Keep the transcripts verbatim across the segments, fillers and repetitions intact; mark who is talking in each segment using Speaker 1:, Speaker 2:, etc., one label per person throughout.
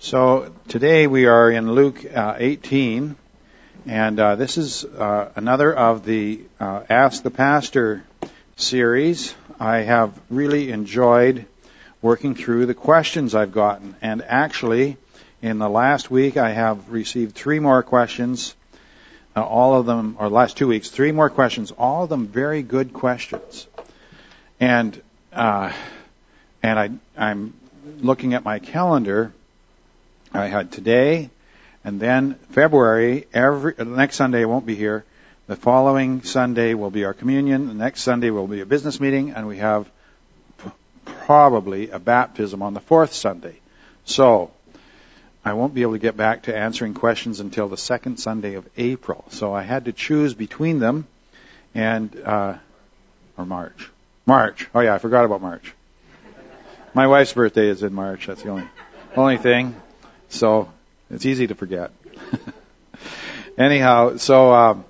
Speaker 1: So today we are in Luke uh, eighteen, and uh, this is uh, another of the uh, Ask the Pastor series. I have really enjoyed working through the questions I've gotten, and actually in the last week I have received three more questions, uh, all of them, or last two weeks, three more questions, all of them very good questions. And uh, and I, I'm looking at my calendar. I had today, and then February, every the next Sunday I won't be here. The following Sunday will be our communion. The next Sunday will be a business meeting, and we have p- probably a baptism on the fourth Sunday. So I won't be able to get back to answering questions until the second Sunday of April. So I had to choose between them, and uh, or March. March. Oh yeah, I forgot about March. My wife's birthday is in March. That's the only only thing. So it's easy to forget. Anyhow, so um,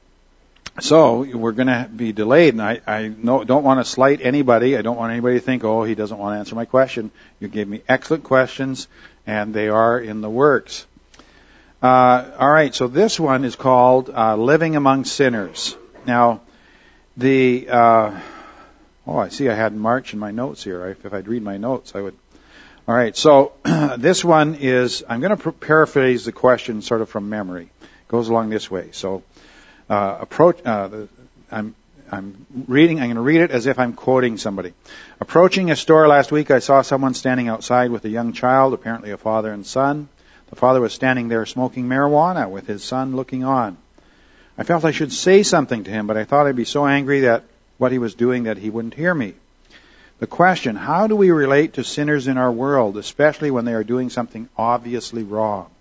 Speaker 1: so we're going to be delayed, and I, I no, don't want to slight anybody. I don't want anybody to think, oh, he doesn't want to answer my question. You gave me excellent questions, and they are in the works. Uh, all right, so this one is called uh, Living Among Sinners. Now, the uh, oh, I see I had March in my notes here. If I'd read my notes, I would. All right, so this one is, I'm going to paraphrase the question sort of from memory. It goes along this way. So uh, approach. Uh, the, I'm I'm reading. I'm going to read it as if I'm quoting somebody. Approaching a store last week, I saw someone standing outside with a young child, apparently a father and son. The father was standing there smoking marijuana with his son looking on. I felt I should say something to him, but I thought I'd be so angry that what he was doing that he wouldn't hear me. The question, how do we relate to sinners in our world, especially when they are doing something obviously wrong?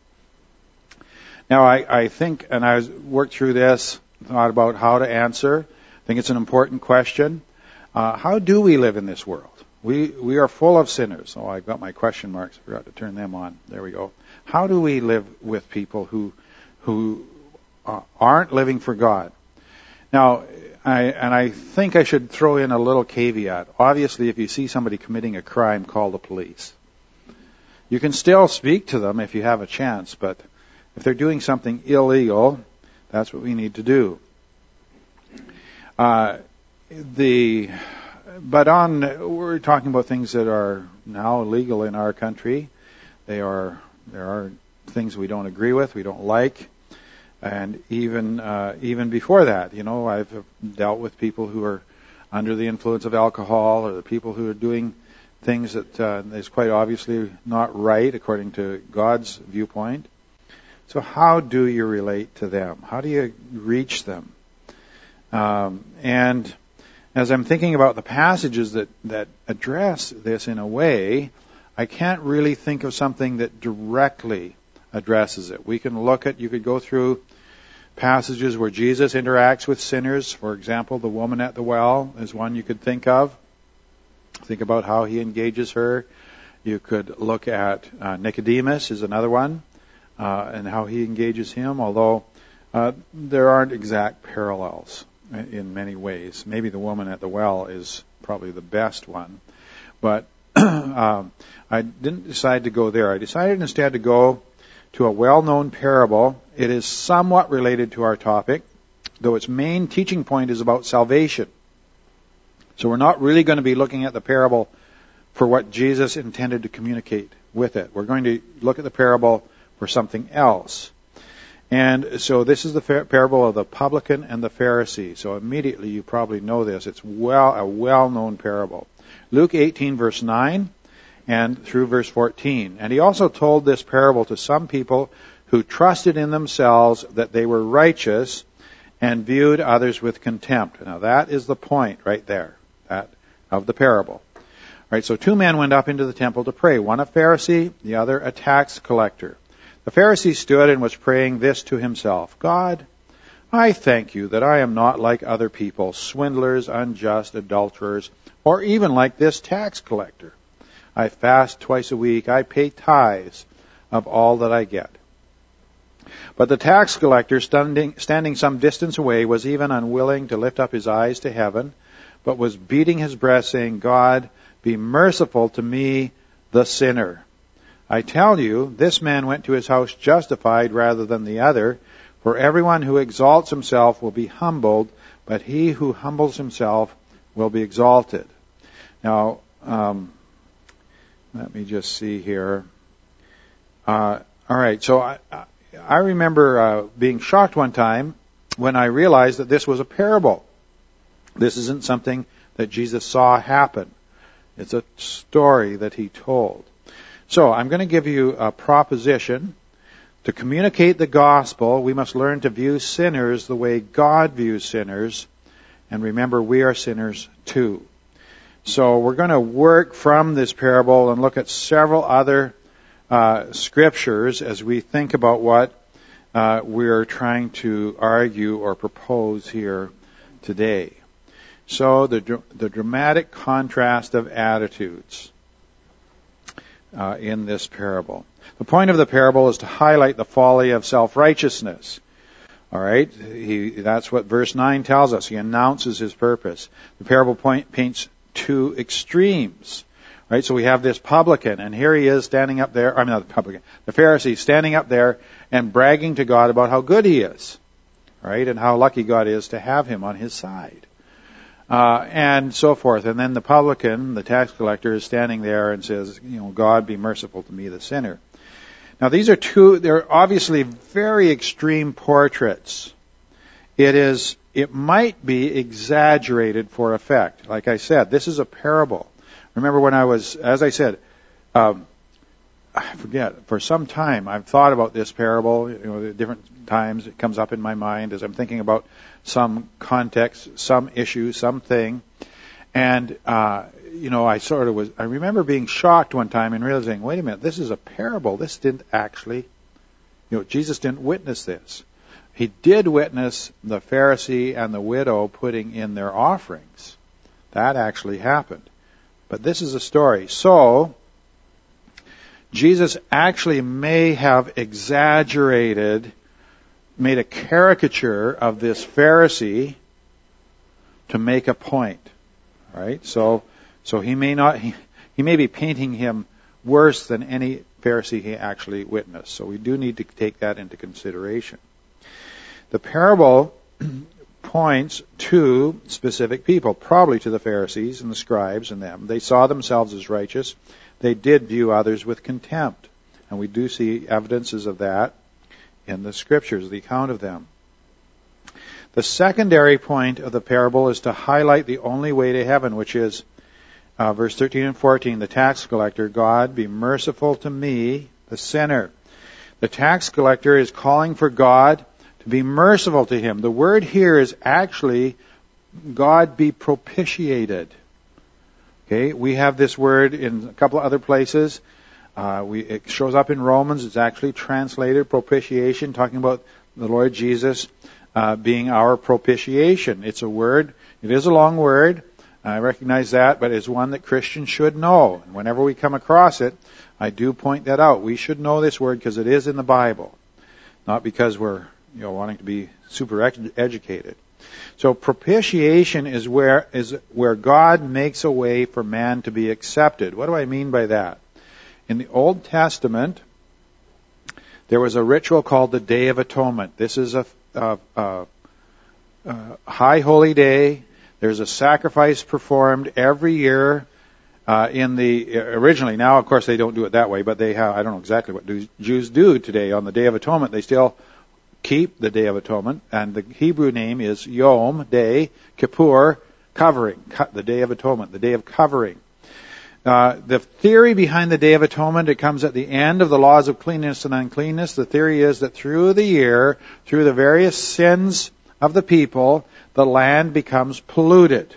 Speaker 1: Now, I, I think, and I worked through this, thought about how to answer. I think it's an important question. Uh, how do we live in this world? We we are full of sinners. Oh, I've got my question marks. I forgot to turn them on. There we go. How do we live with people who who uh, aren't living for God? Now, I, and I think I should throw in a little caveat. Obviously, if you see somebody committing a crime, call the police. You can still speak to them if you have a chance, but if they're doing something illegal, that's what we need to do. Uh, the, but on, we're talking about things that are now illegal in our country. They are, there are things we don't agree with, we don't like. And even uh, even before that, you know, I've dealt with people who are under the influence of alcohol, or the people who are doing things that uh, is quite obviously not right according to God's viewpoint. So how do you relate to them? How do you reach them? Um, and as I'm thinking about the passages that, that address this in a way, I can't really think of something that directly addresses it. We can look at, you could go through passages where Jesus interacts with sinners. For example, the woman at the well is one you could think of. Think about how he engages her. You could look at uh, Nicodemus is another one, uh, and how he engages him, although uh, there aren't exact parallels in many ways. Maybe the woman at the well is probably the best one. But um, I didn't decide to go there. I decided instead to go to a well-known parable. It is somewhat related to our topic, though its main teaching point is about salvation. So we're not really going to be looking at the parable for what Jesus intended to communicate with it. We're going to look at the parable for something else. And so this is the parable of the publican and the Pharisee. So immediately you probably know this. It's well a well-known parable. Luke eighteen, verse nine. And through verse fourteen. And he also told this parable to some people who trusted in themselves that they were righteous and viewed others with contempt. Now that is the point right there, that of the parable. All right, so two men went up into the temple to pray, one a Pharisee, the other a tax collector. The Pharisee stood and was praying this to himself, God, I thank you that I am not like other people, swindlers, unjust, adulterers, or even like this tax collector. I fast twice a week. I pay tithes of all that I get. But the tax collector, standing, standing some distance away, was even unwilling to lift up his eyes to heaven, but was beating his breast, saying, God, be merciful to me, the sinner. I tell you, this man went to his house justified rather than the other. For everyone who exalts himself will be humbled, but he who humbles himself will be exalted. Now, um, let me just see here. Uh, all right, so I, I remember uh, being shocked one time when I realized that this was a parable. This isn't something that Jesus saw happen. It's a story that he told. So I'm going to give you a proposition. To communicate the gospel, we must learn to view sinners the way God views sinners. And remember, we are sinners too. So we're going to work from this parable and look at several other uh, scriptures as we think about what uh, we're trying to argue or propose here today. So the the dramatic contrast of attitudes uh, in this parable. The point of the parable is to highlight the folly of self-righteousness. All right, he, that's what verse nine tells us. He announces his purpose. The parable point, paints two extremes. Right, so we have this publican, and here he is standing up there. I mean, not the publican, the Pharisee standing up there and bragging to God about how good he is, right, and how lucky God is to have him on his side, uh, and so forth. And then the publican, the tax collector, is standing there and says, "You know, God, be merciful to me, the sinner." Now, these are two. They're obviously very extreme portraits. It is. It might be exaggerated for effect. Like I said, this is a parable. Remember when I was, as I said, um, I forget, for some time I've thought about this parable, you know, different times it comes up in my mind as I'm thinking about some context, some issue, something. And, uh, you know, I sort of was, I remember being shocked one time and realizing, wait a minute, this is a parable. This didn't actually, you know, Jesus didn't witness this. He did witness the Pharisee and the widow putting in their offerings. That actually happened. But this is a story. So, Jesus actually may have exaggerated, made a caricature of this Pharisee to make a point. Right? So, so he may not, he, he may be painting him worse than any Pharisee he actually witnessed. So we do need to take that into consideration. The parable points to specific people, probably to the Pharisees and the scribes and them. They saw themselves as righteous. They did view others with contempt. And we do see evidences of that in the scriptures, the account of them. The secondary point of the parable is to highlight the only way to heaven, which is uh, verse thirteen and fourteen, the tax collector, God, be merciful to me, the sinner. The tax collector is calling for God to be merciful to him. The word here is actually God be propitiated. Okay, we have this word in a couple of other places. Uh, we, it shows up in Romans. It's actually translated propitiation, talking about the Lord Jesus uh, being our propitiation. It's a word. It is a long word. I recognize that, but it's one that Christians should know. And whenever we come across it, I do point that out. We should know this word because it is in the Bible, not because we're you know wanting to be super educated. So propitiation is where is where God makes a way for man to be accepted. What do I mean by that? In the Old Testament, there was a ritual called the Day of Atonement. This is a, a, a, a high holy day. There's a sacrifice performed every year uh, in the originally. Now, of course, they don't do it that way, but they have. I don't know exactly what do, Jews do today on the Day of Atonement. They still keep the Day of Atonement, and the Hebrew name is Yom, Day, Kippur, covering, the Day of Atonement, the Day of Covering. Uh, the theory behind the Day of Atonement, it comes at the end of the laws of cleanness and uncleanness. The theory is that through the year, through the various sins of the people, the land becomes polluted.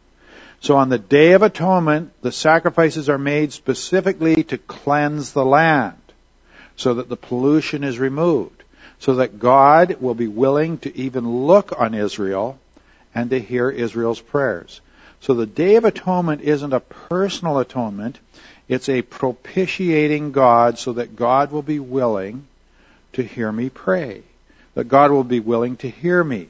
Speaker 1: So on the Day of Atonement, the sacrifices are made specifically to cleanse the land, so that the pollution is removed, so that God will be willing to even look on Israel and to hear Israel's prayers. So the Day of Atonement isn't a personal atonement. It's a propitiating God so that God will be willing to hear me pray. That God will be willing to hear me.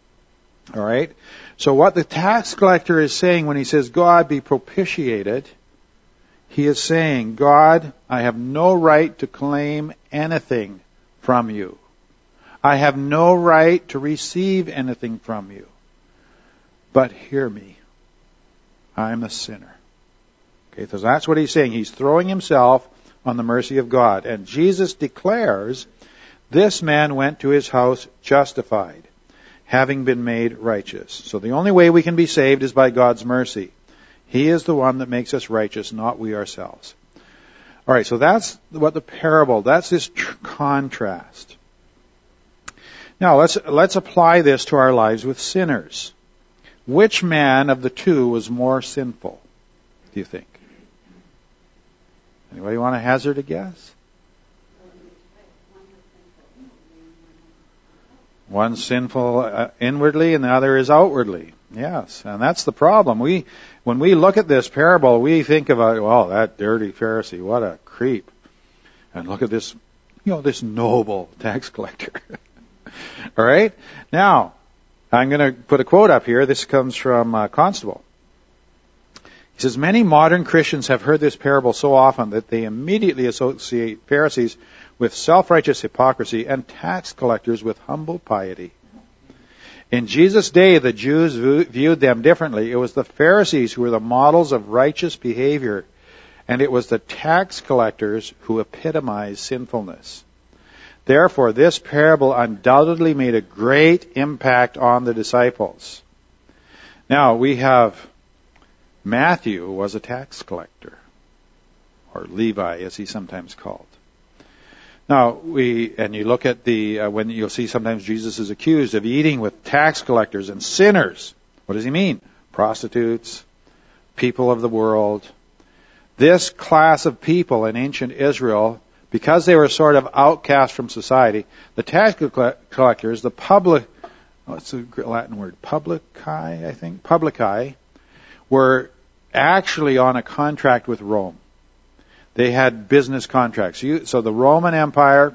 Speaker 1: All right? So what the tax collector is saying when he says, God be propitiated, he is saying, God, I have no right to claim anything from you. I have no right to receive anything from you. But hear me. I am a sinner. Okay, so that's what he's saying. He's throwing himself on the mercy of God. And Jesus declares, this man went to his house justified, having been made righteous. So the only way we can be saved is by God's mercy. He is the one that makes us righteous, not we ourselves. All right, so that's what the parable, that's this tr- contrast. Now, let's let's apply this to our lives with sinners. Which man of the two was more sinful, do you think? Anybody want to hazard a guess? One sinful uh, inwardly and the other is outwardly. Yes, and that's the problem. We, when we look at this parable, we think about, well, that dirty Pharisee, what a creep. And look at this, you know, this noble tax collector. All right? Now, I'm going to put a quote up here. This comes from uh, Constable. He says, many modern Christians have heard this parable so often that they immediately associate Pharisees with self-righteous hypocrisy and tax collectors with humble piety. In Jesus' day, the Jews viewed them differently. It was the Pharisees who were the models of righteous behavior, and it was the tax collectors who epitomized sinfulness. Therefore, this parable undoubtedly made a great impact on the disciples. Now, we have Matthew was a tax collector, or Levi, as he's sometimes called. Now, we, and you look at the, uh, when you'll see sometimes Jesus is accused of eating with tax collectors and sinners. What does he mean? Prostitutes, people of the world. This class of people in ancient Israel, because they were sort of outcast from society, the tax collectors, the public, what's the Latin word? Publici, I think? Publici, were actually on a contract with Rome. They had business contracts. You, so the Roman Empire,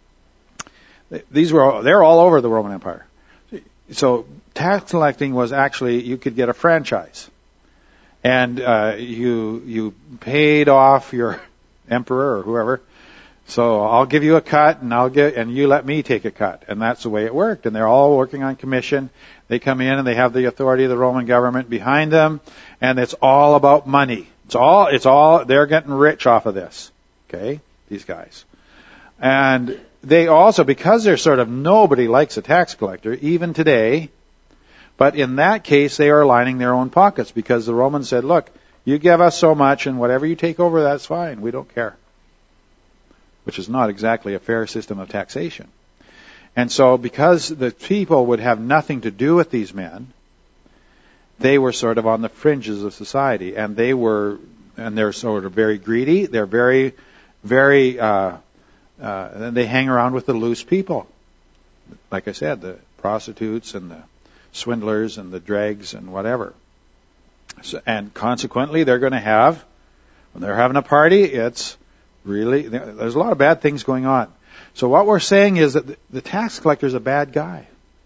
Speaker 1: these were, they're all over the Roman Empire. So tax collecting was actually, you could get a franchise. And uh, you you paid off your emperor or whoever. So I'll give you a cut, and I'll get, and you let me take a cut, and that's the way it worked. And they're all working on commission. They come in and they have the authority of the Roman government behind them, and it's all about money. It's all, it's all, they're getting rich off of this. Okay? These guys. And they also, because they're sort of, nobody likes a tax collector, even today, but in that case, they are lining their own pockets, because the Romans said, look, you give us so much, and whatever you take over, that's fine. We don't care. Which is not exactly a fair system of taxation. And so, because the people would have nothing to do with these men, they were sort of on the fringes of society, and they were, and they're sort of very greedy. They're very, very, uh, uh, and they hang around with the loose people. Like I said, the prostitutes and the swindlers and the dregs and whatever. So, and consequently, they're going to have, when they're having a party, it's really, there's a lot of bad things going on. So what we're saying is that the tax collector is a bad guy.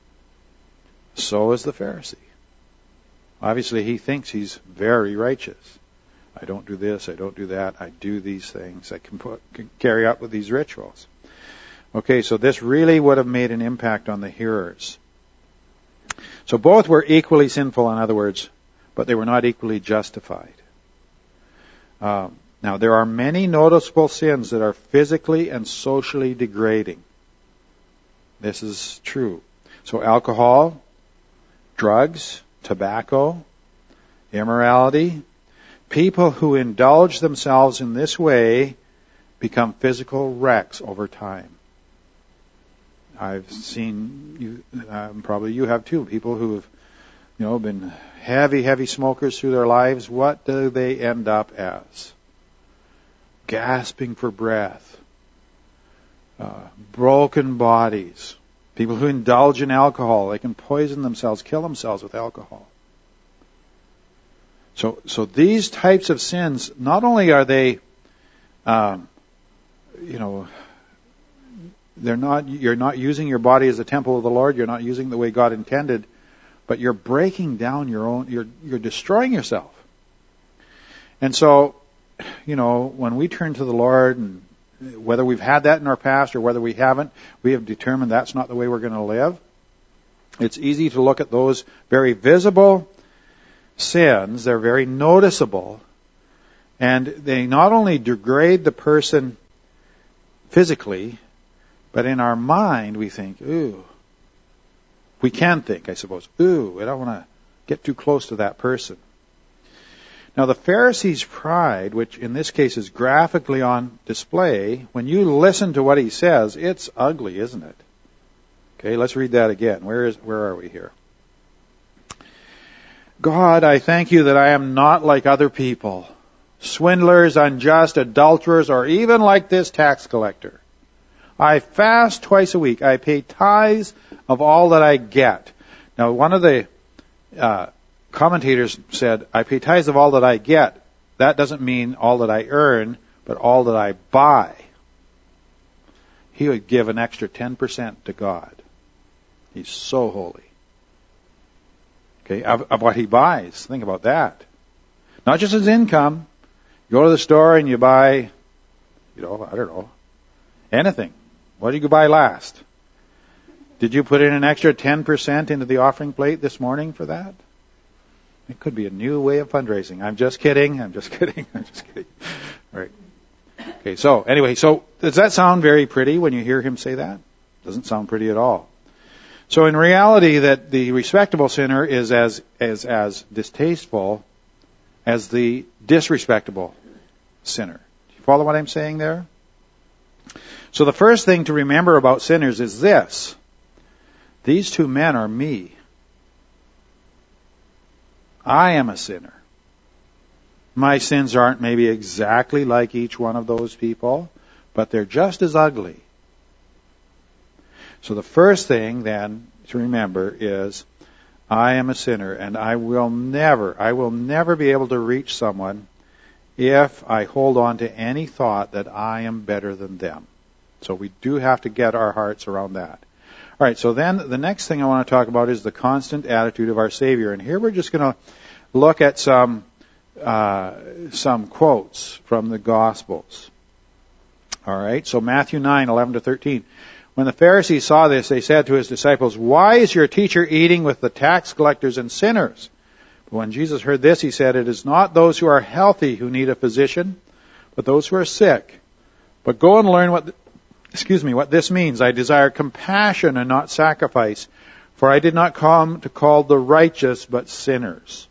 Speaker 1: So is the Pharisee. Obviously, he thinks he's very righteous. I don't do this, I don't do that, I do these things, I can, put, can carry out with these rituals. Okay, so this really would have made an impact on the hearers. So both were equally sinful, in other words, but they were not equally justified. Um, now, there are many noticeable sins that are physically and socially degrading. This is true. So alcohol, drugs, tobacco, immorality. People who indulge themselves in this way become physical wrecks over time. I've seen, you, um, probably you have too, people who have, you know, been heavy, heavy smokers through their lives. What do they end up as? Gasping for breath, uh, broken bodies. People who indulge in alcohol, they can poison themselves, kill themselves with alcohol. So, so these types of sins, not only are they, um, you know, they're not, you're not using your body as a temple of the Lord, you're not using it the way God intended, but you're breaking down your own, you're, you're destroying yourself. And so, you know, when we turn to the Lord, and whether we've had that in our past or whether we haven't, we have determined that's not the way we're going to live. It's easy to look at those very visible sins. They're very noticeable. And they not only degrade the person physically, but in our mind we think, ooh. We can think, I suppose, ooh, I don't want to get too close to that person. Now the Pharisees' pride, which in this case is graphically on display, when you listen to what he says, it's ugly, isn't it? Okay, let's read that again. Where is, where are we here? God, I thank you that I am not like other people, swindlers, unjust, adulterers, or even like this tax collector. I fast twice a week. I pay tithes of all that I get. Now, one of the uh, commentators said, I pay tithes of all that I get. That doesn't mean all that I earn, but all that I buy. He would give an extra ten percent to God. He's so holy. Okay, of, of what he buys. Think about that. Not just his income. You go to the store and you buy, you know, I don't know, anything. What did you buy last? Did you put in an extra ten percent into the offering plate this morning for that? It could be a new way of fundraising. I'm just kidding. I'm just kidding. I'm just kidding. All right. Okay, so anyway, so does that sound very pretty when you hear him say that? Doesn't sound pretty at all. So in reality, that the respectable sinner is as as as distasteful as the disrespectable sinner. Do you follow what I'm saying there? So the first thing to remember about sinners is this. These two men are me. I am a sinner. My sins aren't maybe exactly like each one of those people, but they're just as ugly. So the first thing then to remember is I am a sinner, and I will never, I will never be able to reach someone if I hold on to any thought that I am better than them. So we do have to get our hearts around that. All right, so then the next thing I want to talk about is the constant attitude of our Savior. And here we're just going to look at some uh, some quotes from the Gospels. All right, so Matthew nine, eleven to thirteen. When the Pharisees saw this, they said to his disciples, "Why is your teacher eating with the tax collectors and sinners?" But when Jesus heard this, he said, "It is not those who are healthy who need a physician, but those who are sick. But go and learn what, excuse me, what this means. I desire compassion and not sacrifice, for I did not come to call the righteous, but sinners."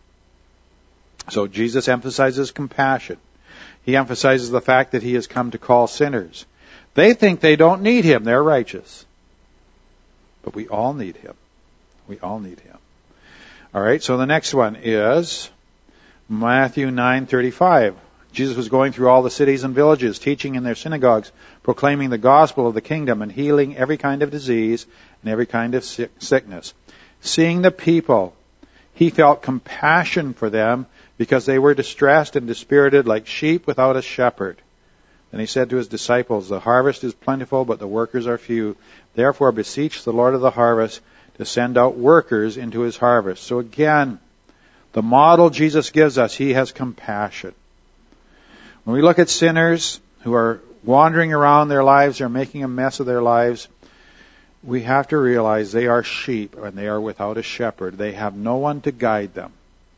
Speaker 1: So Jesus emphasizes compassion. He emphasizes the fact that he has come to call sinners. They think they don't need him. They're righteous. But we all need him. We all need him. All right, so the next one is Matthew nine thirty-five. Jesus was going through all the cities and villages, teaching in their synagogues, proclaiming the gospel of the kingdom and healing every kind of disease and every kind of sickness. Seeing the people, he felt compassion for them because they were distressed and dispirited like sheep without a shepherd. Then he said to his disciples, "The harvest is plentiful, but the workers are few. Therefore beseech the Lord of the harvest to send out workers into his harvest." So again, the model Jesus gives us, he has compassion. When we look at sinners who are wandering around their lives, they're making a mess of their lives, we have to realize they are sheep and they are without a shepherd. They have no one to guide them.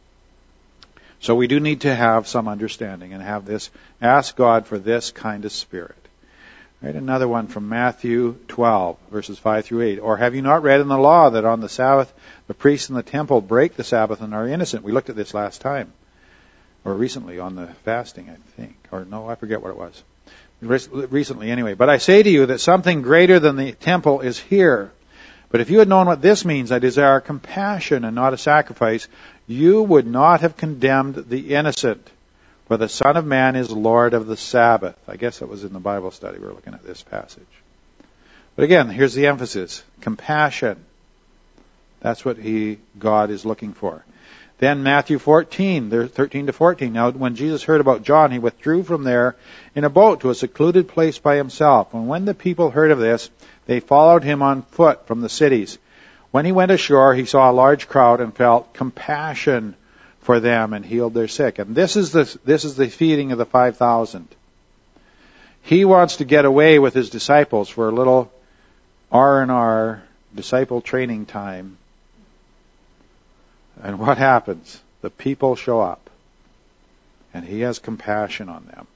Speaker 1: So we do need to have some understanding and have this, ask God for this kind of spirit. Right, another one from Matthew twelve, verses five through eight. "Or have you not read in the law that on the Sabbath the priests in the temple break the Sabbath and are innocent?" We looked at this last time. Or recently on the fasting, I think. Or no, I forget what it was. Recently anyway. "But I say to you that something greater than the temple is here. But if you had known what this means, I desire compassion and not a sacrifice, you would not have condemned the innocent. For the Son of Man is Lord of the Sabbath." I guess that was in the Bible study. We were looking at this passage. But again, here's the emphasis. Compassion. That's what he, God is looking for. Then Matthew fourteen, thirteen to fourteen. "Now when Jesus heard about John, he withdrew from there in a boat to a secluded place by himself. And when the people heard of this, they followed him on foot from the cities. When he went ashore, he saw a large crowd and felt compassion for them and healed their sick. And this is the this is the feeding of the five thousand. He wants to get away with his disciples for a little R and R, disciple training time. And what happens? The people show up, and he has compassion on them.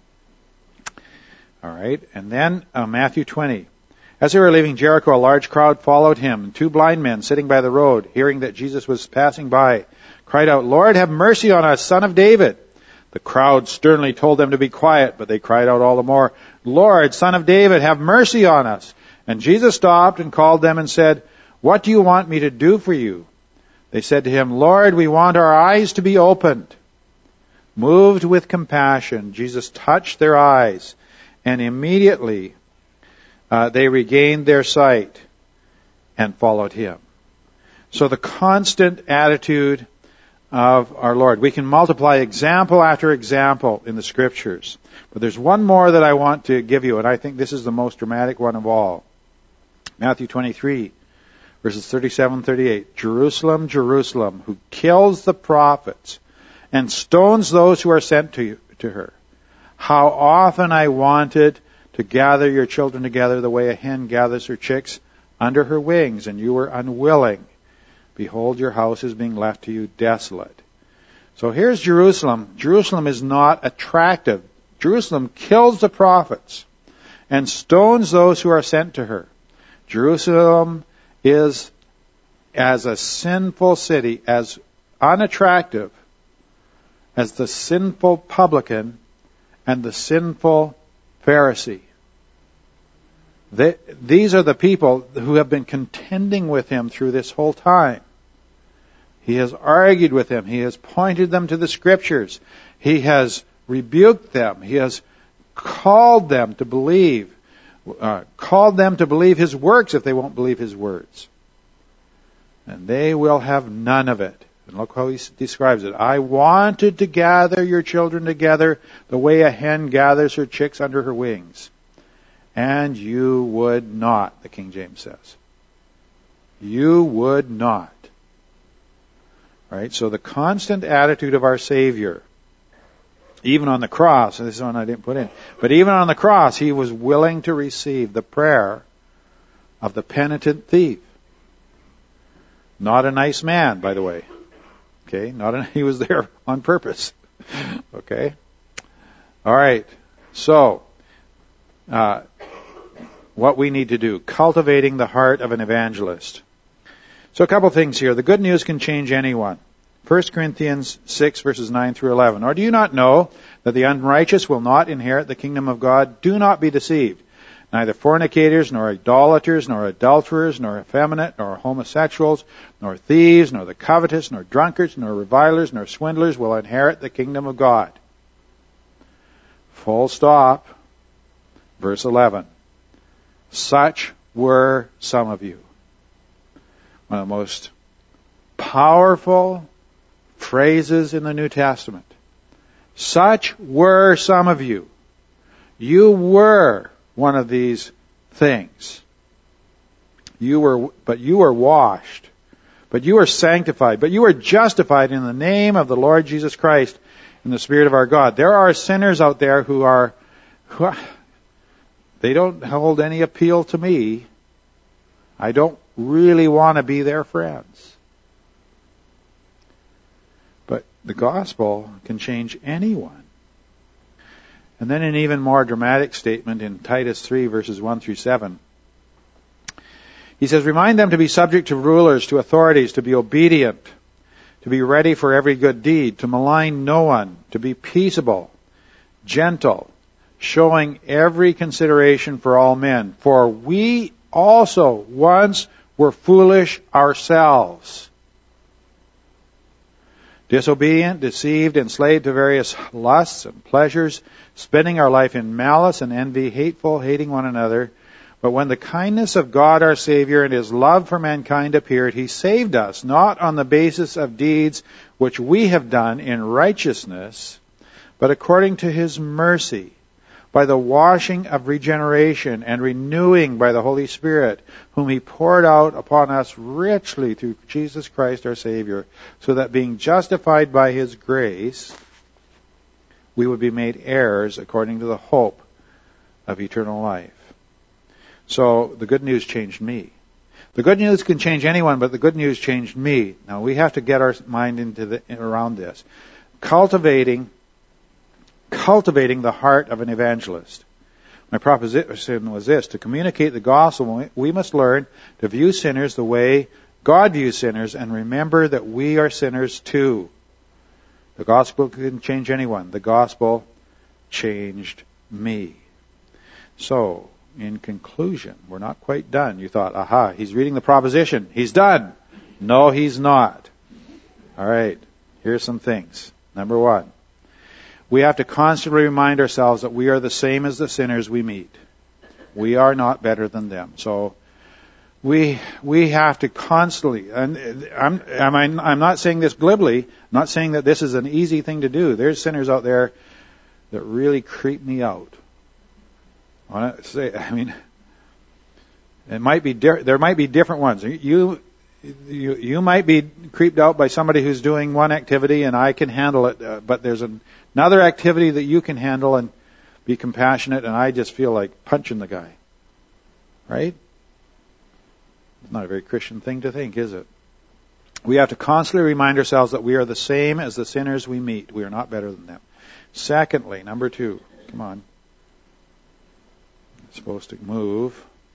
Speaker 1: All right, and then uh, Matthew twenty. As they were leaving Jericho, a large crowd followed him, and two blind men sitting by the road, hearing that Jesus was passing by, cried out, "Lord, have mercy on us, Son of David." The crowd sternly told them to be quiet, but they cried out all the more, "Lord, Son of David, have mercy on us." And Jesus stopped and called them and said, "What do you want me to do for you?" They said to him, "Lord, we want our eyes to be opened." Moved with compassion, Jesus touched their eyes, and immediately uh, they regained their sight and followed him. So the constant attitude of our Lord. We can multiply example after example in the Scriptures. But there's one more that I want to give you, and I think this is the most dramatic one of all. Matthew twenty-three, verses thirty-seven, thirty-eight. Jerusalem, Jerusalem, who kills the prophets and stones those who are sent to you, to her. How often I wanted to gather your children together the way a hen gathers her chicks under her wings, and you were unwilling. Behold, your house is being left to you desolate. So here's Jerusalem. Jerusalem is not attractive. Jerusalem kills the prophets and stones those who are sent to her. Jerusalem is, as a sinful city, as unattractive as the sinful publican and the sinful Pharisee. They, these are the people who have been contending with him through this whole time. He has argued with them. He has pointed them to the Scriptures. He has rebuked them. He has called them to believe, uh, called them to believe his works if they won't believe his words. And they will have none of it. And look how he describes it. I wanted to gather your children together the way a hen gathers her chicks under her wings. And you would not, the King James says. You would not. Right? So the constant attitude of our Savior, even on the cross, and this is one I didn't put in, but even on the cross, he was willing to receive the prayer of the penitent thief. Not a nice man, by the way. Okay? Not a, he was there on purpose. Okay? All right. So, uh, what we need to do, cultivating the heart of an evangelist. So a couple things here. The good news can change anyone. First Corinthians six, verses nine through eleven. Or do you not know that the unrighteous will not inherit the kingdom of God? Do not be deceived. Neither fornicators, nor idolaters, nor adulterers, nor effeminate, nor homosexuals, nor thieves, nor the covetous, nor drunkards, nor revilers, nor swindlers will inherit the kingdom of God. Full stop. Verse eleven. Such were some of you. One of the most powerful phrases in the New Testament. Such were some of you. You were one of these things. You were, but you were washed. But you were sanctified. But you were justified in the name of the Lord Jesus Christ in the Spirit of our God. There are sinners out there who are, who are they don't hold any appeal to me. I don't really want to be their friends. But the gospel can change anyone. And then an even more dramatic statement in Titus three, verses one through seven. He says, remind them to be subject to rulers, to authorities, to be obedient, to be ready for every good deed, to malign no one, to be peaceable, gentle, showing every consideration for all men. For we also once were foolish ourselves, disobedient, deceived, enslaved to various lusts and pleasures, spending our life in malice and envy, hateful, hating one another. But when the kindness of God our Savior and His love for mankind appeared, He saved us, not on the basis of deeds which we have done in righteousness, but according to His mercy, by the washing of regeneration and renewing by the Holy Spirit, whom He poured out upon us richly through Jesus Christ our Savior, so that being justified by His grace, we would be made heirs according to the hope of eternal life. So the good news changed me. The good news can change anyone, but the good news changed me. Now we have to get our mind into the, around this. Cultivating, cultivating the heart of an evangelist. My proposition was this: to communicate the gospel, we must learn to view sinners the way God views sinners, and remember that we are sinners too. The gospel can change anyone. The gospel changed me. So, in conclusion, we're not quite done. You thought, aha, he's reading the proposition. He's done. No, he's not. All right, here's some things. Number one, we have to constantly remind ourselves that we are the same as the sinners we meet. We are not better than them. So we we have to constantly, and I'm I'm I'm not saying this glibly. I'm not saying that this is an easy thing to do. There's sinners out there that really creep me out. I want to say, I mean, it might be di- there might be different ones. You you you might be creeped out by somebody who's doing one activity, and I can handle it. Uh, but there's an, another activity that you can handle and be compassionate, and I just feel like punching the guy. Right? It's not a very Christian thing to think, is it? We have to constantly remind ourselves that we are the same as the sinners we meet. We are not better than them. Secondly, number two, come on. Supposed to move.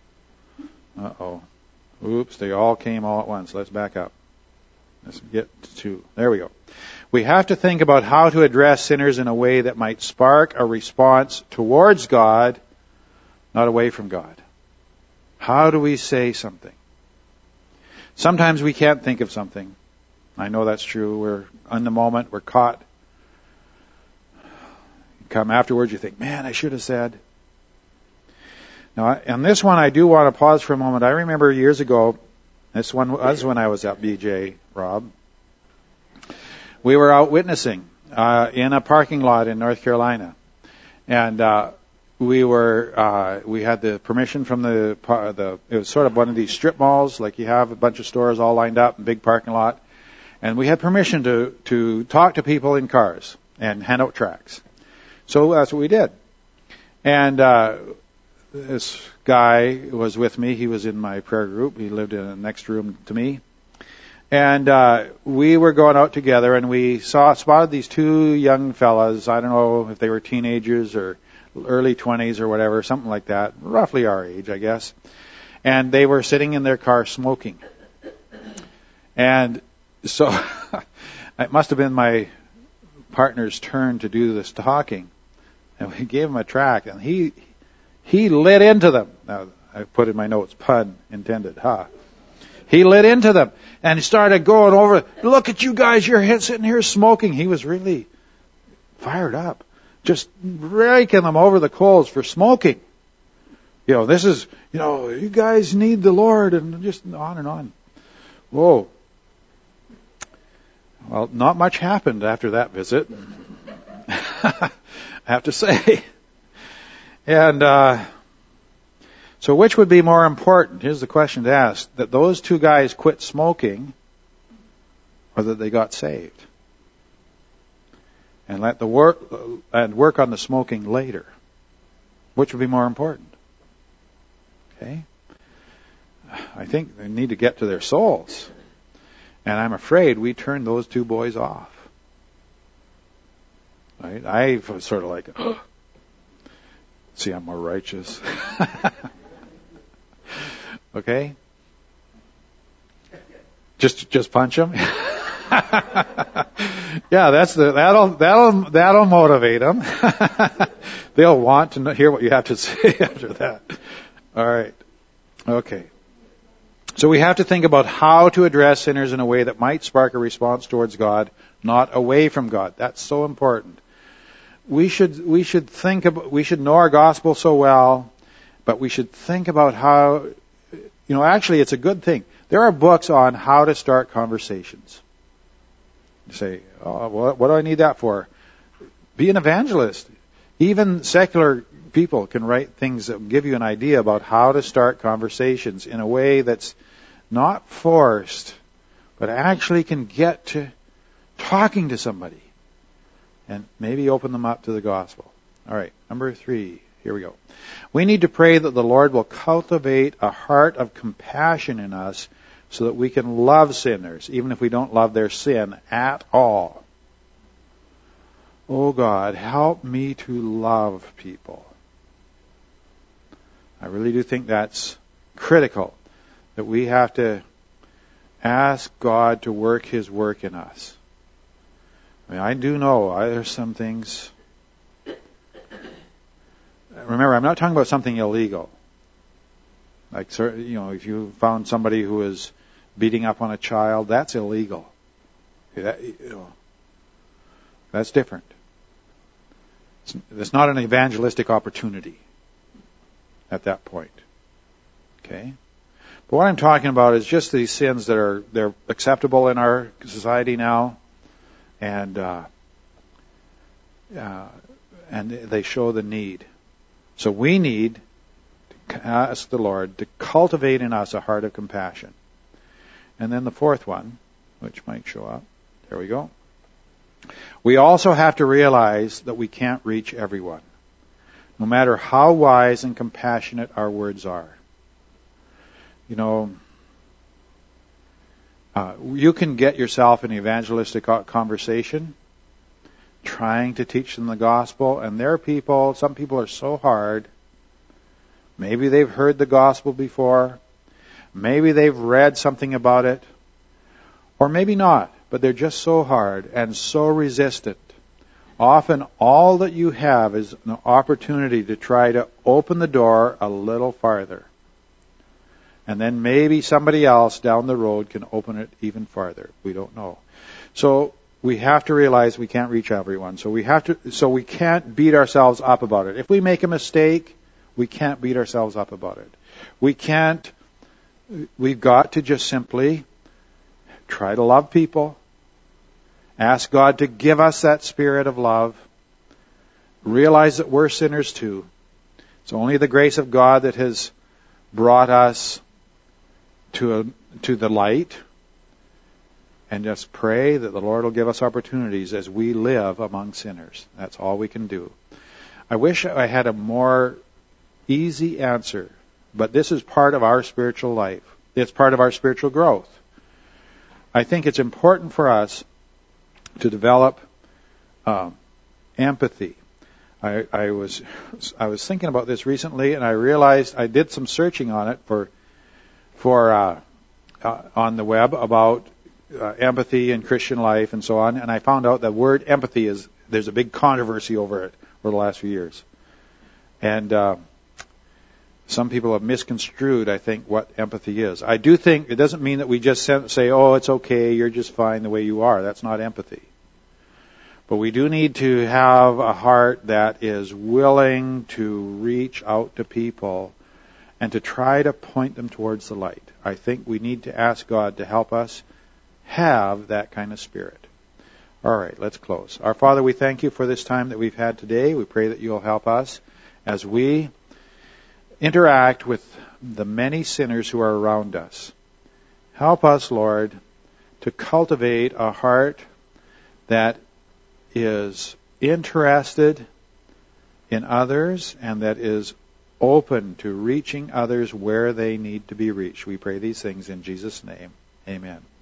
Speaker 1: Uh-oh. Oops, they all came all at once. Let's back up. Let's get to, there we go. We have to think about how to address sinners in a way that might spark a response towards God, not away from God. How do we say something? Sometimes we can't think of something. I know that's true. We're in the moment. We're caught. You come afterwards, you think, man, I should have said. Now, on this one, I do want to pause for a moment. I remember years ago, this one was when I was at B J, Rob. We were out witnessing uh, in a parking lot in North Carolina, and uh, we were uh, we had the permission from the the it was sort of one of these strip malls, like you have a bunch of stores all lined up, a big parking lot, and we had permission to to talk to people in cars and hand out tracts. So that's what we did, and. Uh, This guy was with me. He was in my prayer group. He lived in the next room to me. And uh, we were going out together, and we saw spotted these two young fellas. I don't know if they were teenagers or early twenties or whatever, something like that, roughly our age, I guess. And they were sitting in their car smoking. And so it must have been my partner's turn to do this talking. And we gave him a tract, and he... He lit into them. Now, I put in my notes, pun intended, huh? He lit into them and he started going over, look at you guys, you're sitting here smoking. He was really fired up, just raking them over the coals for smoking. You know, this is, you know, you guys need the Lord, and just on and on. Whoa. Well, not much happened after that visit, I have to say. And uh, so which would be more important? Here's the question to ask. That those two guys quit smoking or that they got saved? And let the work and work on the smoking later. Which would be more important? Okay? I think they need to get to their souls. And I'm afraid we turned those two boys off. Right? I was sort of like... Oh, see, I'm more righteous. Okay? Just just punch them? Yeah, that's the that'll that'll that'll motivate them. They'll want to hear what you have to say after that. All right. Okay. So we have to think about how to address sinners in a way that might spark a response towards God, not away from God. That's so important. We should we should think about we should know our gospel so well, but we should think about how, you know, actually it's a good thing. There are books on how to start conversations. You say, oh, what, what do I need that for? Be an evangelist. Even secular people can write things that give you an idea about how to start conversations in a way that's not forced, but actually can get to talking to somebody and maybe open them up to the gospel. All right, number three. Here we go. We need to pray that the Lord will cultivate a heart of compassion in us so that we can love sinners, even if we don't love their sin at all. Oh God, help me to love people. I really do think that's critical, that we have to ask God to work His work in us. I mean, I do know I, there's some things. Remember, I'm not talking about something illegal. Like, you know, if you found somebody who is beating up on a child, that's illegal. That, you know, that's different. It's, it's not an evangelistic opportunity at that point. Okay? But what I'm talking about is just these sins that are they're acceptable in our society now, and uh, uh, and they show the need. So we need to ask the Lord to cultivate in us a heart of compassion. And then the fourth one, which might show up. There we go. We also have to realize that we can't reach everyone, no matter how wise and compassionate our words are. You know, uh, you can get yourself in an evangelistic conversation trying to teach them the gospel, and there are people, some people are so hard. Maybe they've heard the gospel before. Maybe they've read something about it. Or maybe not, but they're just so hard and so resistant. Often all that you have is an opportunity to try to open the door a little farther. And then maybe somebody else down the road can open it even farther. We don't know. So we have to realize we can't reach everyone. So we have to, so we can't beat ourselves up about it. If we make a mistake, we can't beat ourselves up about it. We can't, we've got to just simply try to love people. Ask God to give us that spirit of love. Realize that we're sinners too. It's only the grace of God that has brought us to a, to the light. And just pray that the Lord will give us opportunities as we live among sinners. That's all we can do. I wish I had a more easy answer, but this is part of our spiritual life. It's part of our spiritual growth. I think it's important for us to develop um, empathy. I, I was I was thinking about this recently, and I realized I did some searching on it for for uh, uh, on the web about uh, empathy in Christian life and so on, and I found out that word empathy is there's a big controversy over it over the last few years, and uh, some people have misconstrued, I think, what empathy is. I do think it doesn't mean that we just say, oh, it's okay, you're just fine the way you are. That's not empathy. But we do need to have a heart that is willing to reach out to people and to try to point them towards the light. I think we need to ask God to help us have that kind of spirit. All right, let's close. Our Father, we thank you for this time that we've had today. We pray that you'll help us as we interact with the many sinners who are around us. Help us, Lord, to cultivate a heart that is interested in others and that is open to reaching others where they need to be reached. We pray these things in Jesus' name. Amen.